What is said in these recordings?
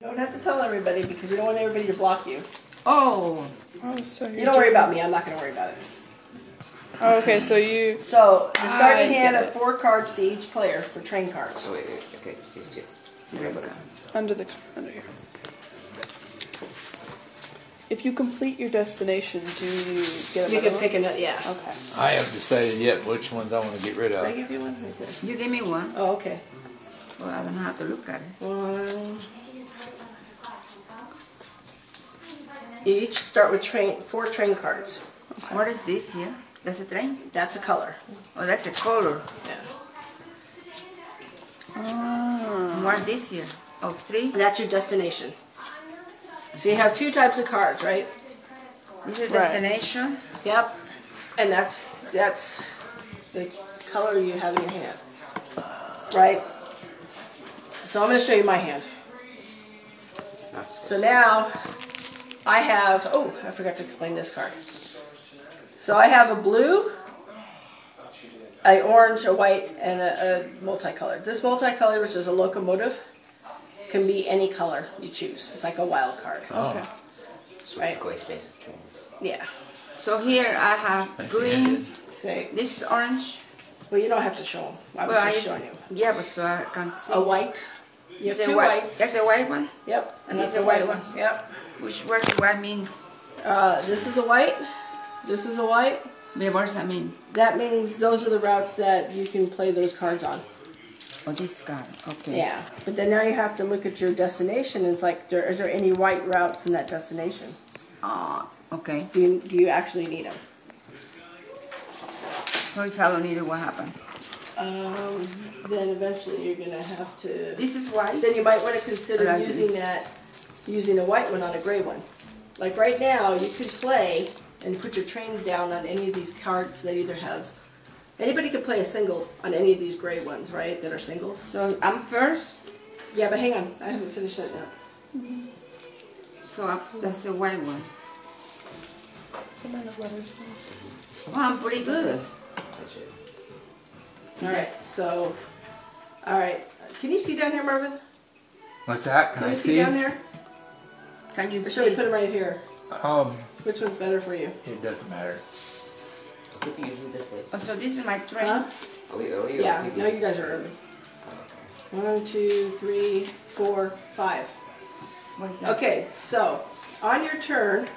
Don't have to tell everybody because you don't want everybody to block you. Oh. Oh, so You don't worry about me. I'm not going to worry about it. Oh, okay, so you... So, the starting hand get of it. 4 cards to each player for train cards. Oh, wait, okay, it's just... Under here. If you complete your destination, do you get You another can pick another, yeah. Okay. I haven't decided yet which ones I want to get rid Did I of. give you one? Right there. You give me one. Oh, okay. Well, I don't have to look at it. 1. You each start with 4 train cards. What is this here? That's a train? That's a color. Oh, that's a color. Yeah. Ah. What is this here? Oh, 3? That's your destination. So you have 2 types of cards, right? This is Right. destination. Yep. And that's the color you have in your hand. Right? So I'm going to show you my hand. So now I have, oh, I forgot to explain this card. So I have a blue, an orange, a white, and a multicolored. This multicolored, which is a locomotive, can be any color you choose. It's like a wild card. Oh. Okay. Right. Go space of trains. Yeah. So here I have green. Say, This is orange. well, you don't have to show them. I was Well, just showing you. Yeah, but so I can see. A white. You have It's a 2 white. whites. That's a white one. Yep. And It's that's a white one. Yep. Which word the white means? This is a white. This is a white. What does that mean? That means those are the routes that you can play those cards on. Oh, this card. Okay. Yeah. But then now you have to look at your destination. And it's like, is there any white routes in that destination? Okay. Do you actually need them? So if I don't need it, what happened? Then eventually you're gonna have to. This is white. Then you might want to consider Allegedly. using a white one on a gray one. Like right now, you could play and put your train down on any of these cards that either has. Anybody could play a single on any of these gray ones, right? That are singles. So I'm first. Yeah, but hang on, I haven't finished that yet. So that's the white one. The amount of letters. Well, I'm pretty good. That's it. All right, so, all right. Can you see down here, Marvin? What's that? Can you see down there? Can you Or should we see? put it right here? Um, Which one's better for you? it doesn't matter. Could be usually this way. Oh, so this is my train. Huh? Are we early? or Yeah, maybe- no, you guys are early. Oh, 1, 2, 3, 4, 5. What is that? Okay, so on your turn.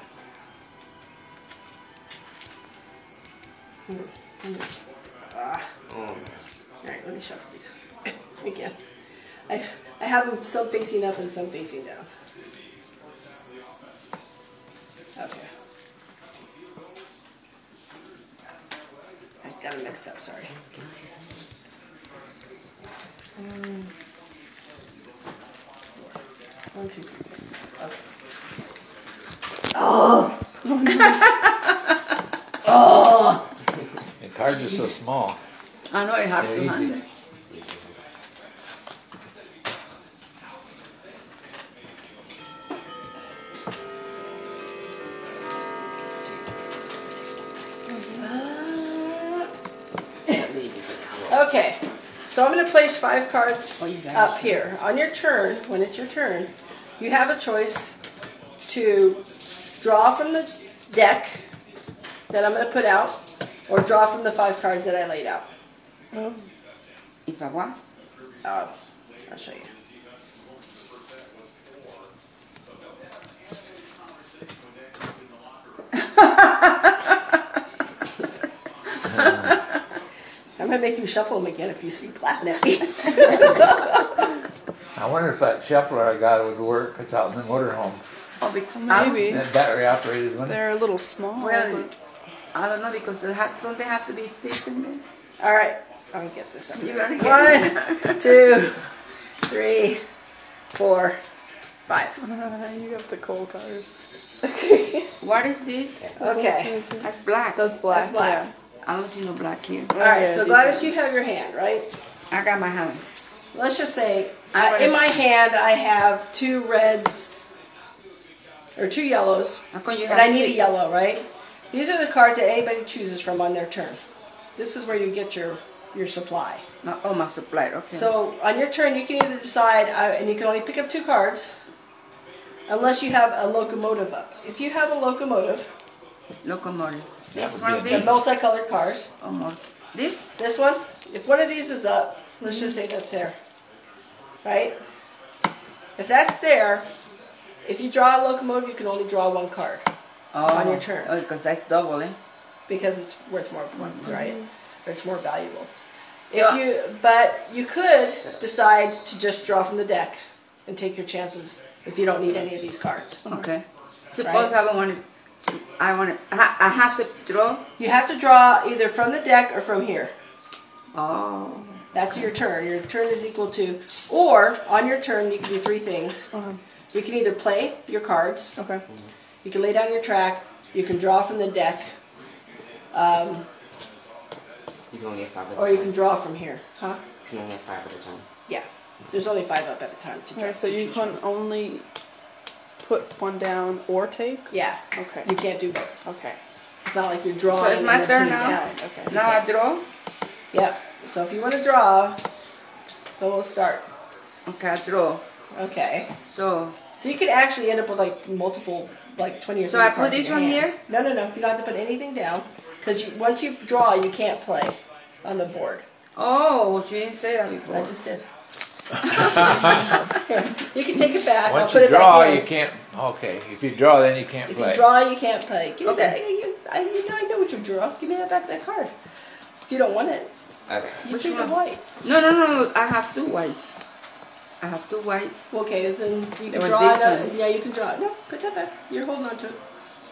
All right, let me shuffle these again. I have them some facing up and some facing down. Okay. I got them mixed up. Sorry. One, two, three. Okay. Oh. Oh. The cards are so small. I know I have They're to easy. handle it. Okay, so I'm going to place 5 cards Oh, you got up it. here. On your turn, when it's your turn, you have a choice to draw from the deck that I'm going to put out, or draw from the 5 cards that I laid out. Oh. If I what? I'll show you. I'm going to make you shuffle them again if you keep laughing at me. I wonder if that shuffler I got would work. It's out in the motorhome. Oh, because Maybe. That battery operated one. They're a little small. Well, but I don't know because don't they have to be fit in there? All right, I'll get this up. You're gonna get 1, 2, 3, 4, 5. you got the coal cars. What is this? Okay. That's black. That's black. That's black. Yeah. I don't see no black here. All right, Yeah, so these Gladys, are- you have your hand, right? I got my hand. Let's just say, I'm gonna- in my hand, I have 2 reds, or 2 yellows, How come you and have I need a 6? yellow, right? These are the cards that anybody chooses from on their turn. This is where you get your supply. No, oh, my supply. Okay. So on your turn, you can either decide, and you can only pick up 2 cards, unless you have a locomotive up. If you have a locomotive, Locomotive. This would one, be a the this. multicolored cars, Almost. This? this one, if one of these is up, let's just say that's there, right? If that's there, if you draw a locomotive, you can only draw one card on your turn. Oh, because that's double, eh? because it's worth more points, right? Or it's more valuable. So- But you could decide to just draw from the deck and take your chances if you don't need any of these cards. Okay. Suppose Right. I don't want it. I have to draw. You have to draw either from the deck or from here. Oh. That's your turn. Your turn is equal to, or on your turn you can do three things. You can either play your cards, Okay. you can lay down your track, you can draw from the deck, You can only have 5 at a or time. you can draw from here. Huh? You can only have 5 at a time. Yeah. There's only 5 up at a time to draw. Okay, so to you choose can from. only put one down or take? Yeah. Okay. You can't do both. Okay. It's not like you're drawing. So it's my and then turn putting now? down. Okay. Now I draw. Yep. So if you want to draw, so we'll start. Okay, I draw. Okay. So, So you could actually end up with like multiple, like 20 or 30 So I put cards in this your one hand. here? No, no, no. You don't have to put anything down because once you draw, you can't play on the board. oh, you didn't say that before. I just did. Here, you can take it back. Once I'll put you it back draw, in. you can't. Okay, if you draw, then you can't If play. you draw, you can't play. Give me Okay. that. I know what you draw. Give me that back that card. If you don't want it, Okay. you Which take the one? white. No. I have 2 whites. I have 2 whites. Okay, then you can was draw this another. one. Yeah, you can draw. No, put that back. You're holding on to it.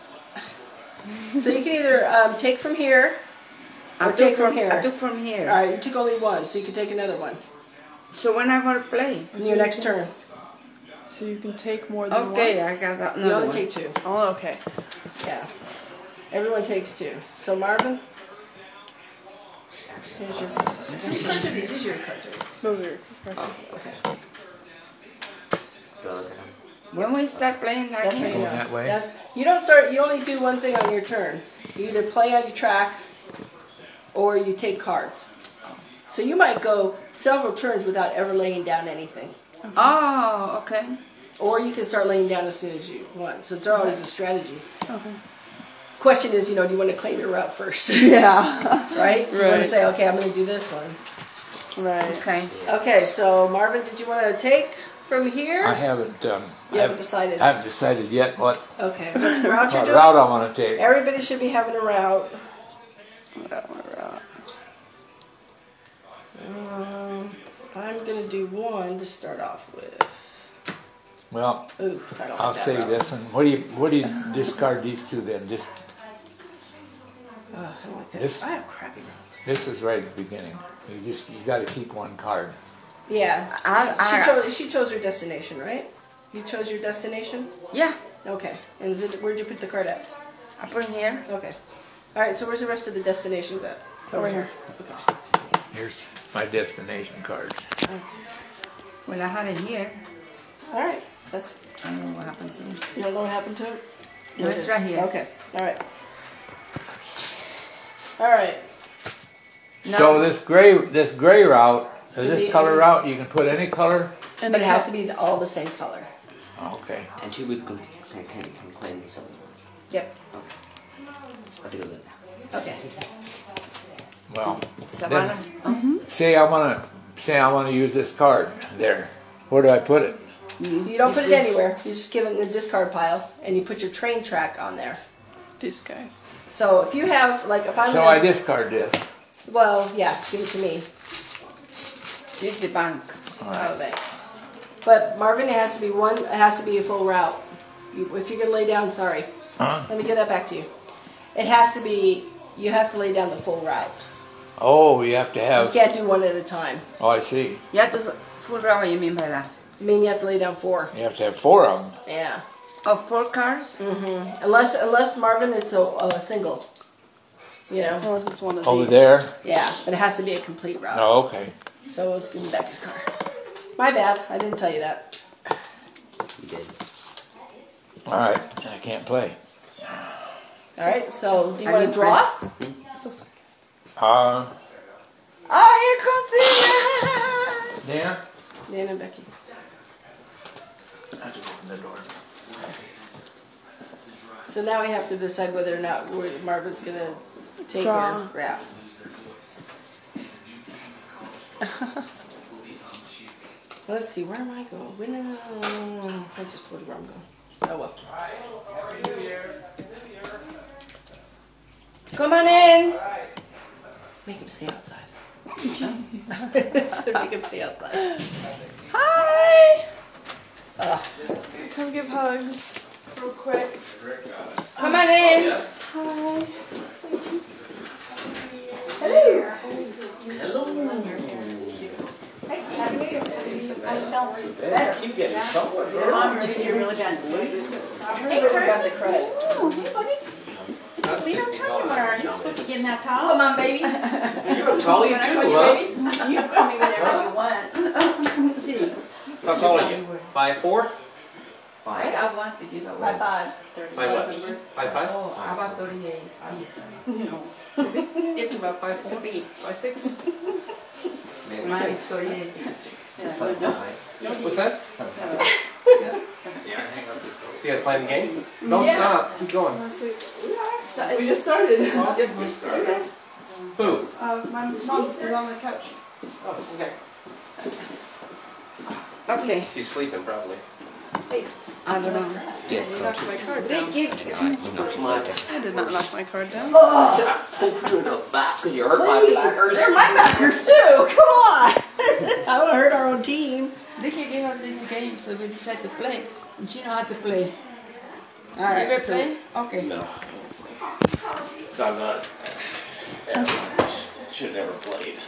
So you can either take from here or take from here. I took from here. All right, you took only one, so you can take another one So when I'm going to play? in your next turn. So you can take more than Okay, one? I got that. You Another only one. take 2. Oh, okay. Yeah. Everyone takes 2. So Marvin, here's your. Whose cards are these? These are your cards. Right? Those are Oh, okay. Do I look at them? When we start playing, I That's how can. you know. Going that way? That's, you don't start. You only do one thing on your turn. You either play on your track, or you take cards. So you might go several turns without ever laying down anything, Oh, okay. or you can start laying down as soon as you want. So it's always a strategy. Okay. Question is, do you want to claim your route first? Yeah. Right? You want Right. to say, okay, I'm going to do this one. Right. Okay. Okay, so Marvin, did you want to take from here? I haven't. You haven't decided. I haven't decided yet what Okay, what's the route you're doing? route I want to take. Everybody should be having a route. I'm going to do one to start off with. Well, Ooh, I don't I'll like that say route. this, and what do you discard these two then? Just I don't like that. This- I have crappy routes. this is right at the beginning. You got to keep one card. Yeah. I- She chose her destination, right? You chose your destination? Yeah, Okay. And where'd you put the card at? I put it here. Okay. All right. So where's the rest of the destinations at? Over here. Okay. Here's my destination cards. Well, I had it here. All right. That's. I don't know what happened to it. You don't know what happened to it? No, It it's is. right here. Okay. All right. All right. So this gray route, this The- color route, you can put any color. And But it has to be all the same color. Okay. And 2 people can claim these other ones. Yep. Okay. I think I'll do it now. Okay. Well, Savannah. say I want to use this card there. Where do I put it? You don't put it anywhere. You just give it in the discard pile, and you put your train track on there. These guys. So if you have, like, if I'm So gonna, I discard this. well, yeah, give it to me. Use the bank. Oh, thank. But Marvin, it has to be one. It has to be a full route. If you're gonna lay down, sorry, Huh? let me give that back to you. It has to be. You have to lay down the full route. Oh, you have to You have. can't do one at a time. Oh, I see. You have to full row. What you mean by that? I mean, you have to lay down 4. You have to have 4 of them. Yeah. Oh, 4 cards. Unless Marvin, it's a single. You know. Unless it's one of Over these. there. Yeah, but it has to be a complete route. Oh, okay. So let's give me back this card. My bad. I didn't tell you that. You did. All right. I can't play. All right. So do you Are want you to draw? Oh, here comes the. Dan. Dan and Becky. I just opened the door. So now we have to decide whether or not Marvin's gonna take Draw. or yeah. Let's see, where am I going? I just told you where I'm going. Oh well. Come on in. Make him stay outside. So make him stay outside. Hi! Come give hugs real quick. Come on in. Hi. Keep getting somewhere. Mom, you're really bad sleep. Everybody got the credit. Oh, hey, buddy. We don't tell you where you're not supposed to get in that towel. Come on, baby. You're tall, you do, huh? You call me whenever you want. Let me see. How tall are you? 5'4"? I got one to give away. 5'5". 5 what? 5'5"? Oh, how about 38? It's about 5'4". 5'6". Maybe. Mine is 38. What's that? Yeah. So you guys playing the game? Don't stop. Keep going. We just started. Who? My mom is on the couch. Oh, okay. Okay. She's sleeping probably. I don't know. You knocked my card down. I did not knock my card down. Just pull through the back because you hurt my backers. They're my backers too. Come on. I don't want to hurt our own team. Ricky gave us this game, so we decided to play. And she know how to play. All right. You ever play? Okay. No. I'm not. Should have never played.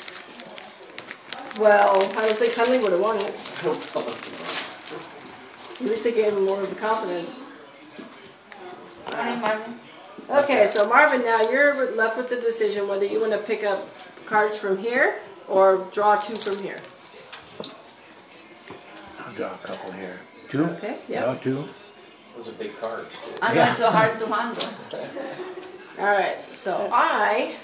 Well, I don't think Huntley would have won it. At least it gave him more of the confidence. Morning, Marvin. Okay, so Marvin, now you're left with the decision whether you want to pick up cards from here or draw 2 from here. I'll draw a couple here. 2? Okay, yeah. Draw 2. Those are big cards. I know it's so hard to handle. All right, so I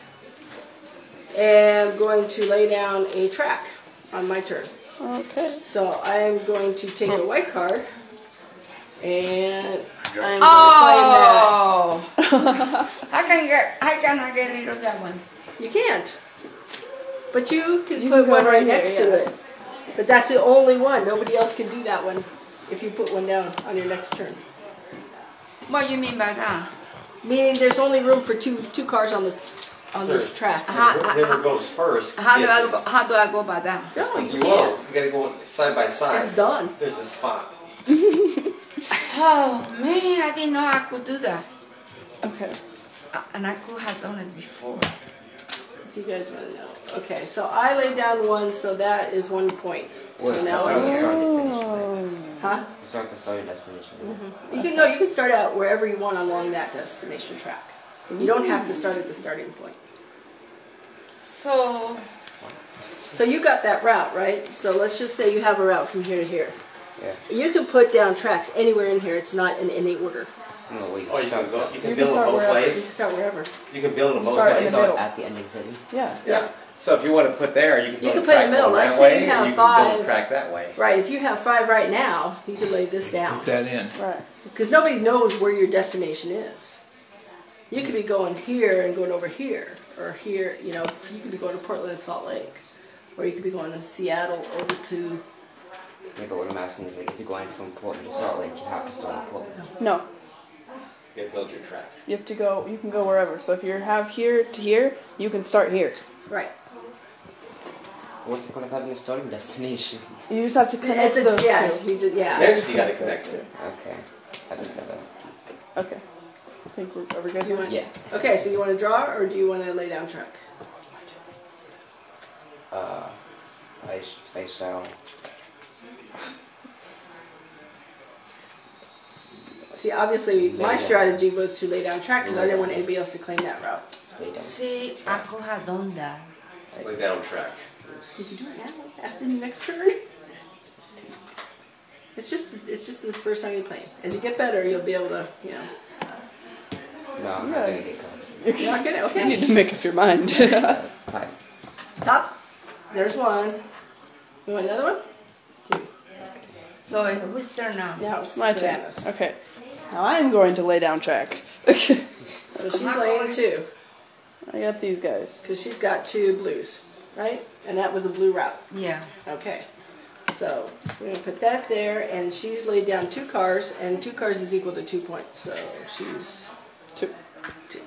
am going to lay down a track on my turn. Okay. So I am going to take a white card and I'm going to Oh! How can I get rid of that one? claim that. You can't. But you can You put can go one right right here, next yeah. to it. But that's the only one. Nobody else can do that one if you put one down on your next turn. What do you mean by that? Meaning there's only room for two cars on this track. Whoever goes first. How do gets I go by that? No, it. you You can't. won't. You gotta go side by side. It's done. There's a spot. Oh man, I didn't know I could do that. Okay. And I could have done it before. If you guys want to know. Okay, so I laid down 1, so that is 1 point. So Wait, now start I the starting destination. huh? Start the starting destination. You can start out wherever you want along that destination track. You don't have to start at the starting point. So you got that route, right? So let's just say you have a route from here to here. Yeah. You can put down tracks anywhere in here. It's not in any order. No, wait. Oh, you can go. You can You build can them start both wherever. You can ways. start wherever. You can build them both Start in ways. the middle. At the ending city. Yeah. Yeah. So if you want to put there, you can You build can a put in track the middle. going Like that say way, you have and you can build 5. a track that way. Right, if you have 5 right now, you can lay this down. Put that in. Right. Because nobody knows where your destination is. You could be going here and going over here. Or here, you could be going to Portland and Salt Lake. Or you could be going to Seattle over to... Yeah, but what I'm asking is, like, if you're going from Portland to Salt Lake, you have to start in Portland. No. You gotta build your track. You have to go. You can go wherever. So if you have here to here, you can start here. Right. What's the point of having a starting destination? You just have to connect It's those yeah, two. yeah. Next, you gotta connect it. Okay. I didn't know that. Okay. I think are we good? You want- Yeah. Okay, so you want to draw or do you want to lay down track? I shall. See, obviously, my strategy was to lay down track because I didn't want anybody else to claim that route. Lay down. See, I could have done that. Lay down track. You can do it now, after the next turn. It's just the first time you play. As you get better, you'll be able to, No, I'm not gonna get cards. You're not gonna, You okay. need to make up your mind. 5. Top. There's 1. You want another one? 2. So whose turn now? Now it's My turn. Savannah's. Okay. Now I'm going to lay down track. So she's laying 2 I got these guys. because she's got 2 blues, right? And that was a blue route. Yeah. Okay. So we're gonna put that there, and she's laid down 2 cars, and 2 cars is equal to 2 points. So she's 2. 2.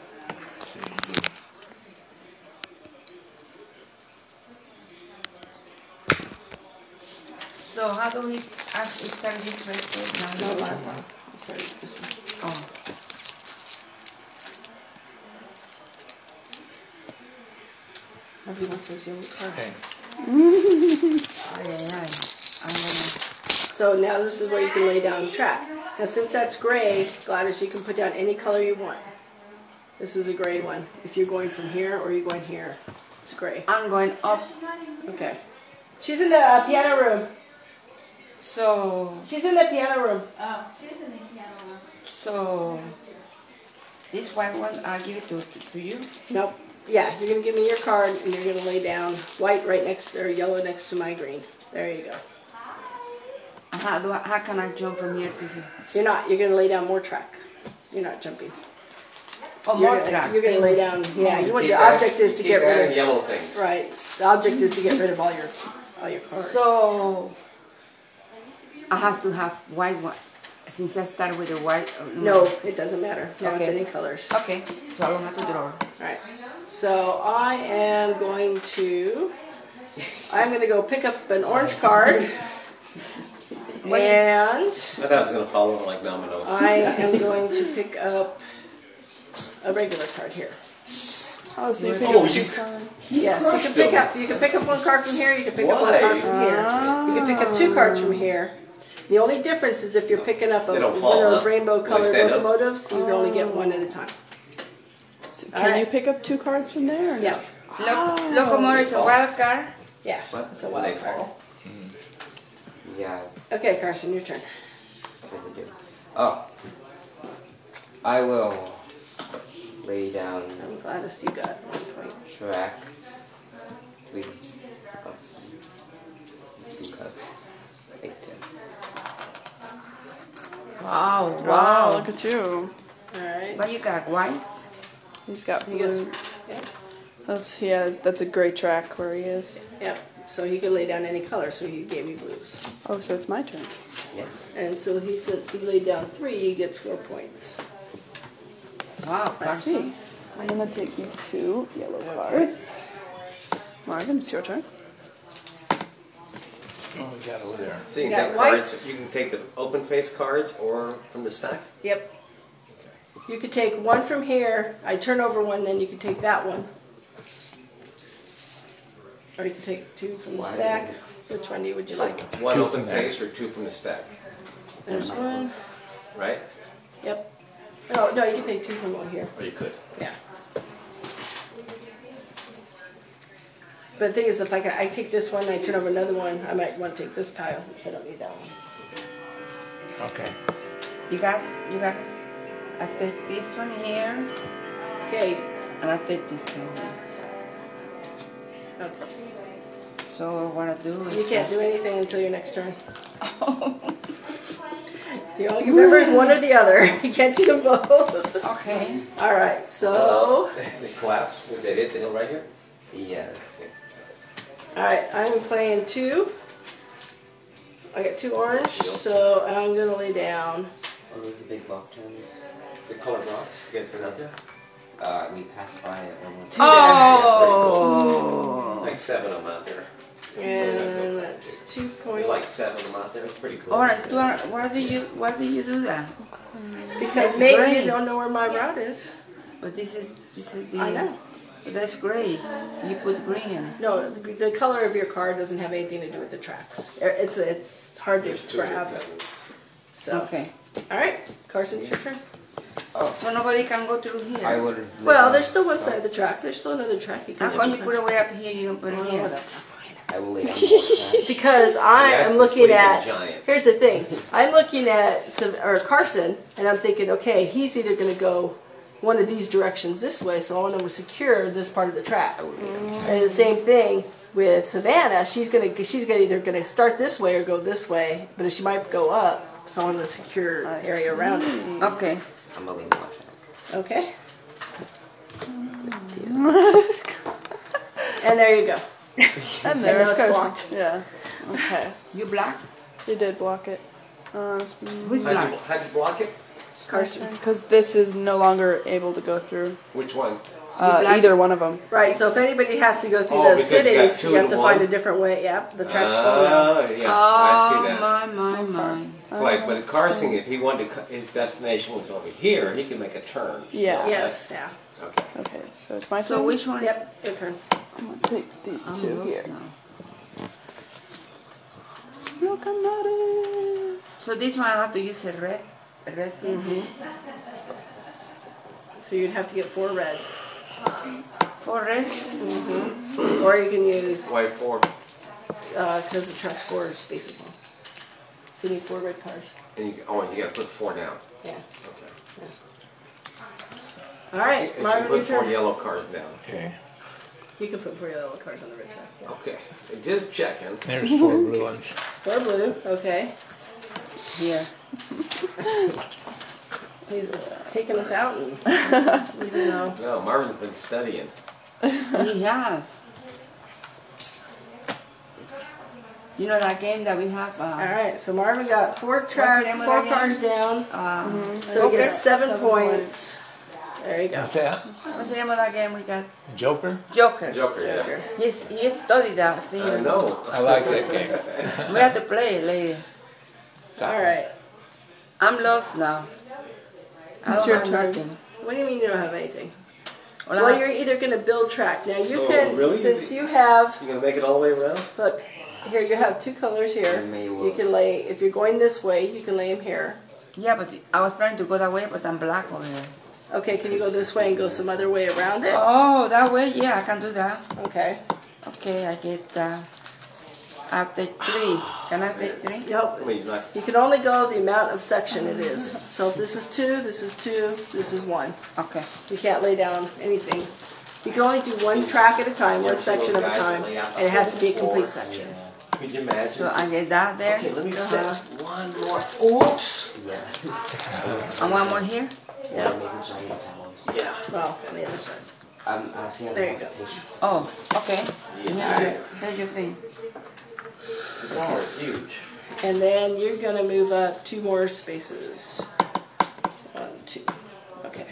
So how do we start this right No, now? I started this one. Oh. Nobody wants those yellow cards. Okay. Ay, ay, ay. I'm So now this is where you can lay down track. Now since that's gray, Gladys, you can put down any color you want. This is a gray one. If you're going from here or you're going here, it's gray. I'm going up. Okay. She's in the piano room. So She's in the piano room. so this white one, I'll give it to you. Nope. Yeah, you're gonna give me your card and you're gonna lay down white right next or yellow next to my green. There you go. How can I jump from here to here? You're not. You're gonna lay down more track. You're not jumping. Oh, You're more gonna, track. You're gonna lay down. Yeah. You want Keep the that- object is to keep get that rid in of. yellow things. Right. The object is to get rid of all your cards. So I have to have white one. Since I start with the white. No, it doesn't matter. No, it's Okay. any colors. Okay. So I don't have to draw. Alright, so I am going to go pick up an orange card, and I thought I was gonna follow it like dominoes. I am going to pick up a regular card here. Oh, so you pick Oh, up you- one card. Yes, you can pick up one card from here, you can pick up one card from here. You can pick up 2 cards from here. The only difference is if you're picking up They don't one fall, of those huh? rainbow They colored stand up? locomotives, you can only get one at a time. So All can right. you pick up 2 cards from there? Or Yeah, Locomotive is a wild card. yeah, What? it's a When they wild card. fall? Yeah, Okay, Carson, your turn. what to do. Oh. I will lay down I'm Gladys, you got 1 point. track with 2 cups. Right there. Wow, Wow, wow. look at you. Alright. What you got? Whites? He's got You got- blue. Yeah. That's a gray track where he is. Yep. So he could lay down any color, so he gave me blues. Oh, so it's my turn. Yes. And so since he laid down 3, he gets 4 points. Wow, I see. Carson. I'm gonna take these 2 yellow cards. Morgan, it's your turn. Oh, we got over there. So you You can got take whites? cards, you can take the open face cards or from the stack? Yep. You could take 1 from here. I turn over 1, then you could take that one. Or you could take 2 from the Why? stack. Which one would you like? One 2 open from there. face or 2 from the stack, There's 1. right? Yep. Oh, no, you can take 2 from over here. Or you could. Yeah. But the thing is, if I take this one and I turn over another one, I might want to take this pile if I don't need that one. Okay. You got, I take this one here, Okay. and I take this one here. Okay. So what I do is... You can't do anything until your next turn. You only can remember one or the other. You can't do them both. Okay. All right. So, They collapse, would they hit the hill right here? Yeah. all right. I'm playing 2. I got 2 orange, so I'm gonna lay down. Oh, those are big block terms. The colored rocks, you guys been out there? We passed by it one more 2 time. Oh! Like 7 of them out there. there, and that's 2 There's points. like 7 of them out there, it's pretty cool. Alright, why do you do that? Because That's maybe great. you don't know where my route is. But this is the... I know. That's great. You put green in it. No, the color of your card doesn't have anything to do with the tracks. It's hard to There's 2 of your grab. cousins. So, Okay. all right, Carson, it's your turn. So nobody can go through here. I would have. Well, there's still one side of the track. There's still another track you can How do. come you put it way up here, you don't put it Oh, here? whatever, fine. I will lay down the track. Because I Yes, am the looking sleeve at. is giant. Here's the thing. I'm looking at Carson, and I'm thinking, okay, he's either going to go one of these directions this way, so I want to secure this part of the track. I would lay down the track. And the same thing, with Savannah, she's gonna either gonna start this way or go this way, but she might go up, so on the secure area around it. Okay. I'm gonna leave the watch out. Okay. And there you go. And there's it's Carson. blocked. Yeah. Okay. You black? He did block it. Who's How'd black? you block it? Carson. Because this is no longer able to go through Which one? black? either one of them. Right, so if anybody has to go through Oh, those because you got cities, two you have to to find one? a different way. Yep, the track's full now. Oh, yeah, I see that. My. It's like, but Carson, if he wanted to, his destination was over here, he could make a turn. Yeah. Yes, yeah. Okay. Okay, so it's my So turn. which one is? Yep, your turn. I'm gonna take these I'm two lost here. now. Locomotive. So this one I have to use a red thing. So you'd have to get 4 reds. 4 red. Or you can use, Why 4? because the track's 4 spaces long. So you need 4 red cars. And you gotta put 4 down. Yeah. Okay. All right, And you Marvin, your put 4 turn. yellow cars down. Okay. You can put 4 yellow cars on the red track. Yeah. Okay. Just checking. There's 4 blue ones. 4 blue, okay. Here. He's taking us out and, you know. No, Marvin's been studying. He has. You know that game that we have? All right, so Marvin got 4 track, name of 4 that game? cars down. So he Joker? gets 7 points. There you go. What's that? What's the name of that game we got? Joker? Joker. Joker, yeah. He studied that thing. I know. I like that game. We have to play it later. All right. I'm lost now. I It's don't your have turn. nothing. What do you mean you don't have anything? Well, Well, you're either going to build track. Now you Oh, can, really? since you have, You gonna make it all the way around? look, here you have 2 colors here. May You well. can lay, if you're going this way, you can lay them here. yeah, but I was trying to go that way, but I'm black over there. Okay, can you go this way and go some other way around it? Oh, that way? Yeah, I can do that. Okay. Okay, I get I'll take 3. Can I take 3? Nope. I mean, he's not. You can only go the amount of section it is. So if this is 2, this is 2, this is 1. Okay. You can't lay down anything. You can only do 1 track at a time, 1 section at a time, and it has to be a complete section. Could you imagine? So I get that there. Okay, let me set one more. Oops. Yeah. And one more here. Yeah. Making giant towers. Yeah. Well, on the other side. I'm seeing There you go. Oh, okay. Yeah. There's your thing. It's all huge. And then you're gonna move up 2 more spaces. 1, 2. Okay.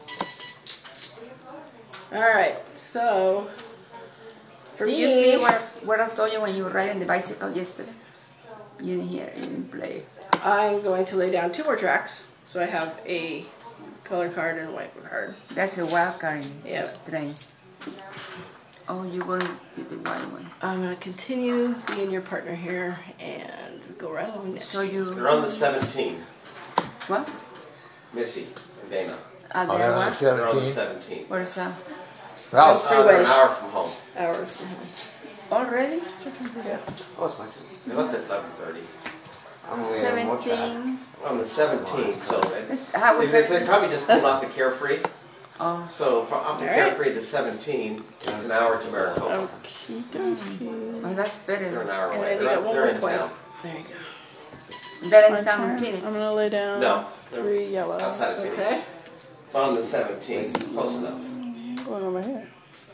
All right. So for Did you see me, what I told you when you were riding the bicycle yesterday? You didn't hear. You didn't play. I'm going to lay down 2 more tracks. So I have a color card and a white card. That's a wild card Yep. train. Oh, you're going to get the white one. I'm gonna continue being your partner here and go right along next. So you. They're on the 17. What? Missy and Dana. Ah, Oh, there they're on one. They're on the 17. 17. Where's that? Well, They're an hour from home. Hours. Already? Oh, it's my turn. They left at 11:30. I'm gonna lay on one track. 17. On the 17th, so How was they it? probably just pulled off the Carefree. Oh, So from off the All right. Carefree to 17, it's an hour to Maricopa. Okie dokie. oh, that's They're better. an hour And away. then you got one They're more in point. town. There you go. They're My in town turn. in Phoenix. I'm gonna lay down No, they're 3 yellow. outside of Phoenix. Okay. But on the 17th, it's close enough. Going over here.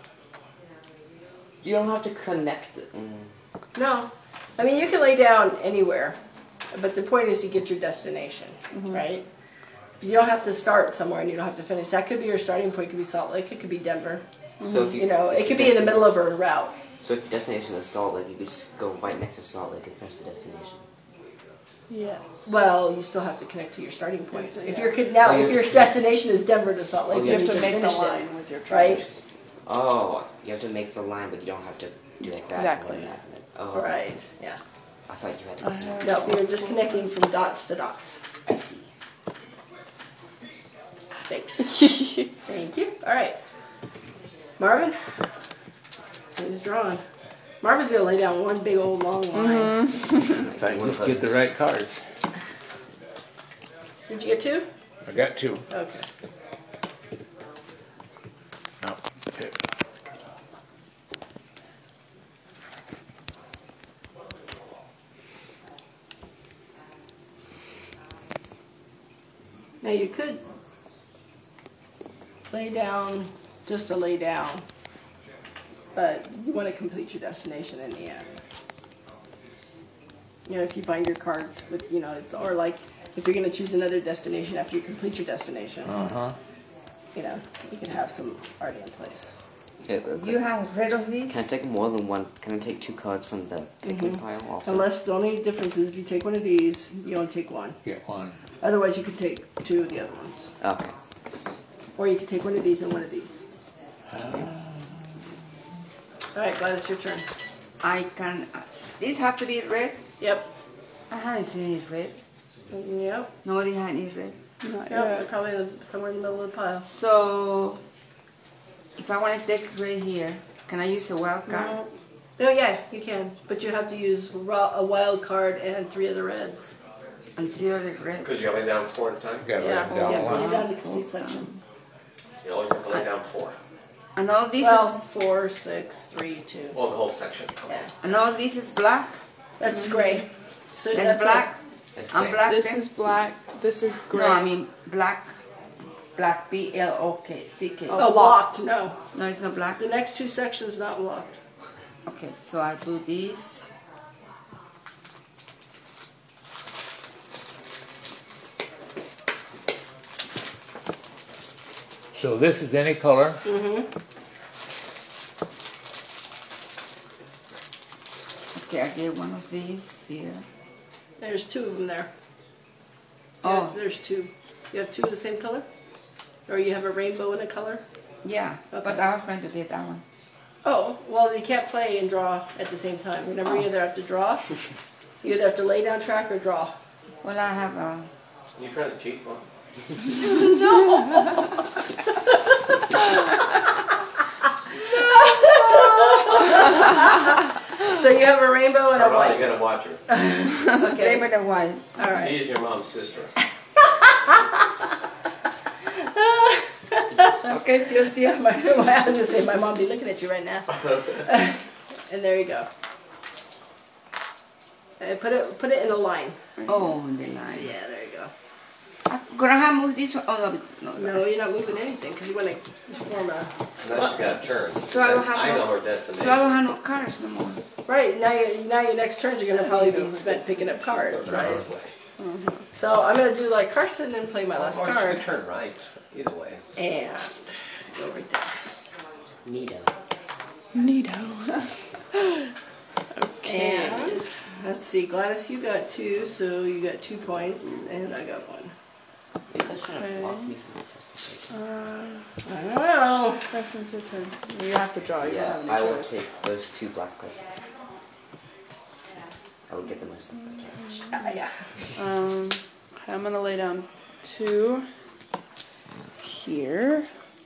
You don't have to connect it. No, I mean you can lay down anywhere, but the point is to get your destination, right? You don't have to start somewhere and you don't have to finish. That could be your starting point. It could be Salt Lake. It could be Denver. So if you, You know, if it could your be in the destin- middle of a route. So if your destination is Salt Lake, you could just go right next to Salt Lake and finish the destination. Yes. Well, you still have to connect to your starting point. If you're now, Oh, you if have your to- destination is Denver to Salt Lake, Oh, You have then to just make the finished it, line with your right? tracks. Oh, you have to make the line, but you don't have to do like that. Exactly. And then that, and then, oh, Right. Yeah. I thought you had to. connect. No, you're just connecting from dots to dots. I see. Thanks. Thank you. All right, Marvin. He's drawn. Marvin's gonna lay down one big old long line. if I just get the right cards. Did you get 2? I got 2. Okay. No, 2. Now you could lay down just to lay down, but you want to complete your destination in the end. You know, if you find your cards with, you know, it's, or like if you're going to choose another destination after you complete your destination, you know, you can have some already in place. You have rid of these? Can I take more than one? Can I take 2 cards from the picking pile also? Unless the only difference is if you take one of these, you only take one. Get one. Otherwise, you could take 2 of the other ones. Okay. Or you could take one of these and one of these. Alright, Glad, it's your turn. I can. These have to be red. Yep. I haven't seen any red. Yep. Nobody had any red. Not Yep. yet. Probably somewhere in the middle of the pile. So, if I want to take red here, can I use a wild card? No, yeah, you can. But you have to use a wild card and 3 of the reds. And 3 of the red. Could you lay down 4 at a time? You gotta lay them down Yeah, one. lay down the complete section. You always have to lay down 4. And all this Well, 4, 6, 3, 2. Oh, the whole section. Yeah. and all this is black. That's gray. So That's black. That's I'm great. black. This then? is black. This is gray. No, I mean black. Black. BLOCK. Oh, locked. No. No, it's not black. The next 2 sections not locked. Okay, so I do this. So this is any color. Okay, I get one of these here. There's 2 of them there. Oh. Yeah, there's 2. You have 2 of the same color? Or you have a rainbow in a color? Yeah, Okay. but I was trying to get that one. Oh, well, you can't play and draw at the same time. Whenever you either have to draw, you either have to lay down track or draw. Well, I have a. You trying to cheat, Mom? So you have a rainbow and a Carmel, you white. gotta watch her. Okay. Rainbow and white. All right. She is your mom's sister. Okay, feels you. I was going to say, my mom be looking at you right now. And there you go. And put it in a line. Oh, the line. Yeah, there you go. I'm gonna have move this one. Oh, no, No, you're not moving anything because you want to form a. Now she's got a turn. So I don't have I know no- her destination. So I don't have no cards no more. Right, now your next turns are going to probably be spent picking up cards, right? So I'm going to do like Carson and play my last Or she card. could turn right. Either way. And go right there. Neato. Neato. Okay. And let's see, Gladys, you got 2, so you got 2 points, and I got 1. Are you guys trying to block me from the I don't know. Preston's your turn. You have to draw. You don't have Yeah, I any will choice. take those 2 black cards. I will get them myself. Yeah. Okay, I'm gonna lay down 2 here.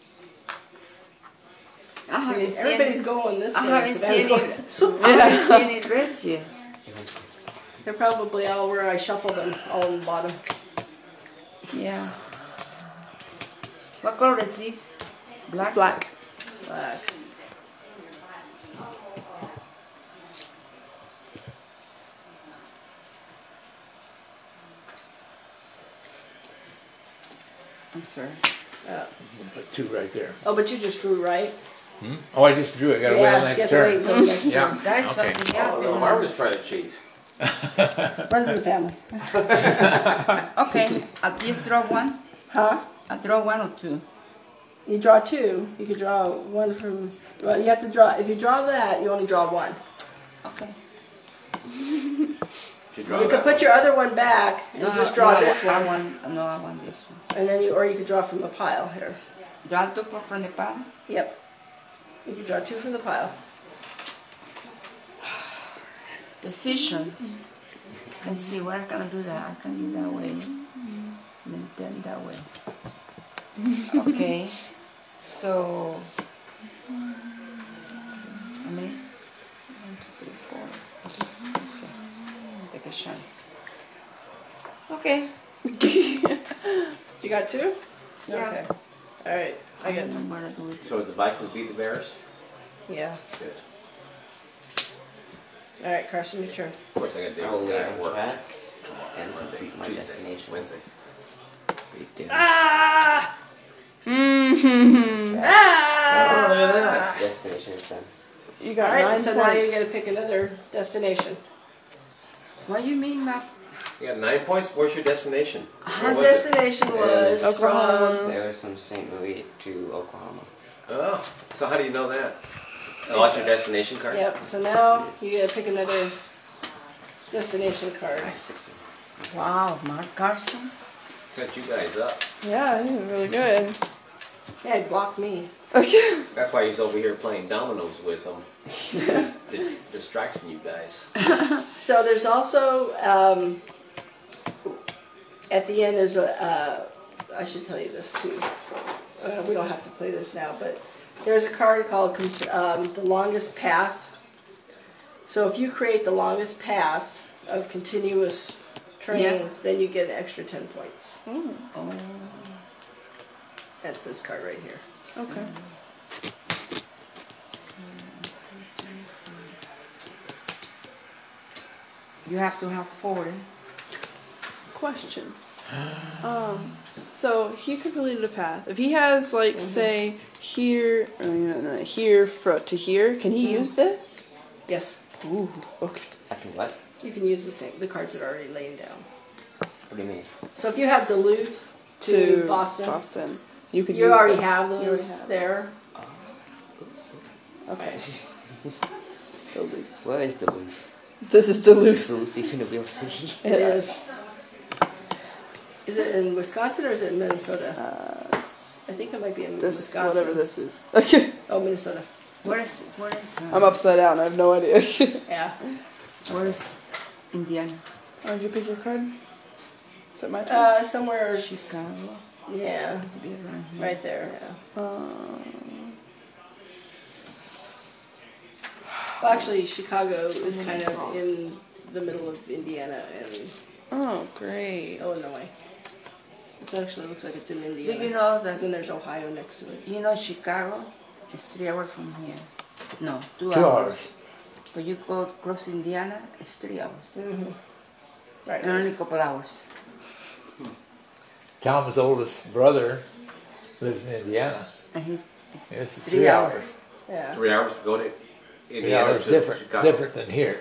I haven't seen Everybody's any. going this way. I haven't Savannah's seen going it. this way. I haven't seen any reds yet. They're probably all where I shuffled them, all on the bottom. Yeah. What color is this? Black. Black. Black. I'm sorry. Put 2 right there. Oh, but you just drew, right? Oh, I just drew it. Gotta wait till you have next to wait turn. until the next Yeah. turn. That's Okay. something else. Oh, you no, know. Marvin's trying to cheat. Runs in the family. Okay, I'll just draw one. Huh? I'll draw 1 or 2. You draw 2. You could draw 1 from. Well, you have to draw. If you draw that, you only draw 1. Okay. She draw You could that put your other one back and just draw this one, I want this one. and then or you could draw from the pile here. Draw 2 from the pile. Yep. You could draw 2 from the pile. Decisions. Let's see, where I can do that. I can do that way. Then turn that way. Okay. So. I mean, 1, 2, 3, 4. Okay. Take a chance. Okay. You got 2? Yeah. Okay. All right. I got. don't know where to do it. So the Vikings beat the Bears? Yeah. Good. All right, Carson, your turn. Of course, I got I will David's lay guy at on work. track on and Monday, complete my Tuesday, destination. Wednesday. Right there. Ah! Mm-hmm. Ah! Oh, look at that. Destination is done. You All got right, 9 so points. now you got to pick another destination. What do you mean, Mac? You got 9 points. Where's your destination? Where His was it? destination was Oklahoma. There was from St. Louis to Oklahoma. Oh, so how do you know that? Oh, that's your destination card? Yep. So now you got to pick another destination card. 16. Wow, Mark Carson. Set you guys up. Yeah, this is really good. Yeah, he blocked me. Okay. That's why he's over here playing dominoes with them. Distracting you guys. So there's also at the end there's a. I should tell you this too. We don't have to play this now, but there's a card called the longest path. So if you create the longest path of continuous trains, then you get an extra 10 points. Oh, That's this card right here. okay. You have to have 40. Question. So he completed a path. If he has like say here, here to here, can he use this? Yes, Ooh, okay. I can what? you can use the cards that are already laying down. What do you mean? So if you have Duluth to Boston, you could. you use already that. have You already those have there. Okay. Duluth. Where is Duluth? This is Duluth. Duluth even a real city? It is. Is it in Wisconsin or is it in Minnesota? I think it might be in This is Wisconsin. whatever this is. Okay. Oh, Minnesota. Where is I'm upside down. I have no idea. Yeah. where is Indiana? Oh, did you pick your card? Is it my turn? Somewhere. Chicago. Yeah, To be around here. right there. Yeah. Well, actually, Chicago is kind of in the middle of Indiana and Oh, great. Illinois. It actually looks like it's in Do Indiana. you know And then that? there's Ohio next to it. You know Chicago is 3 hours from here. No, 2 2 hours. hours. But you go cross Indiana, it's 3 hours. Right. And only a couple hours. Tom's oldest brother lives in Indiana. And This is 3 3 hours. Yeah. 3 hours to go to 3 Indiana hours to different, Chicago. different than here.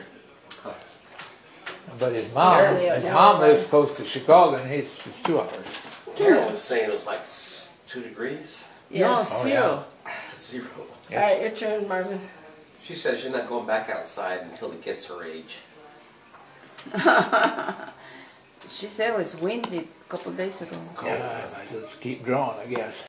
But his mom, Apparently, his now mom we're- lives close to Chicago, and it's 2 hours. Carol was saying it was like 2 degrees. No, Yes. Oh, 0. 0. All right, your turn, Marvin. She said she's not going back outside until it gets her age. She said it was windy a couple days ago. Yeah, I just keep drawing, I guess.